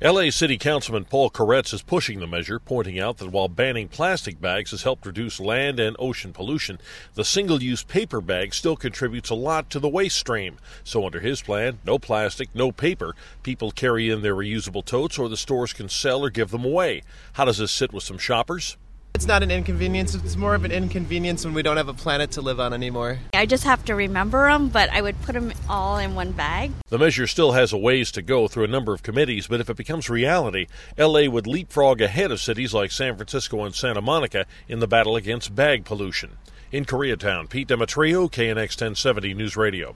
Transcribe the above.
L.A. City Councilman Paul Koretz is pushing the measure, pointing out that while banning plastic bags has helped reduce land and ocean pollution, the single-use paper bag still contributes a lot to the waste stream. So under his plan, no plastic, no paper. People carry in their reusable totes, or the stores can sell or give them away. How does this sit with some shoppers? It's not an inconvenience. It's more of an inconvenience when we don't have a planet to live on anymore. I just have to remember them, but I would put them all in one bag. The measure still has a ways to go through a number of committees, but if it becomes reality, L.A. would leapfrog ahead of cities like San Francisco and Santa Monica in the battle against bag pollution. In Koreatown, Pete Demetrio, KNX 1070 News Radio.